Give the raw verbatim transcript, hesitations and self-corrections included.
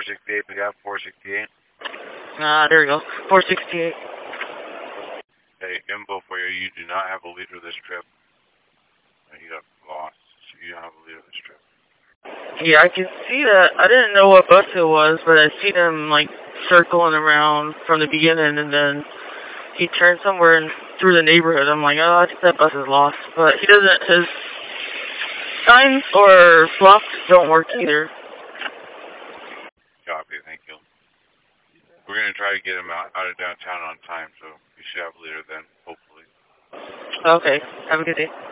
sixty-eight, we got four sixty-eight. Ah, there we go. four sixty-eight. Hey, info for you, you do not have a leader this trip. You got lost, so you don't have a leader this trip. Yeah, I can see that. I didn't know what bus it was, but I see them, like, circling around from the beginning, and then he turned somewhere in, through the neighborhood. I'm like, oh, I think that bus is lost. But he doesn't, his signs or blocks don't work either. Copy, thank you. We're going to try to get him out, out of downtown on time, so we should have a leader then, hopefully. Okay, have a good day.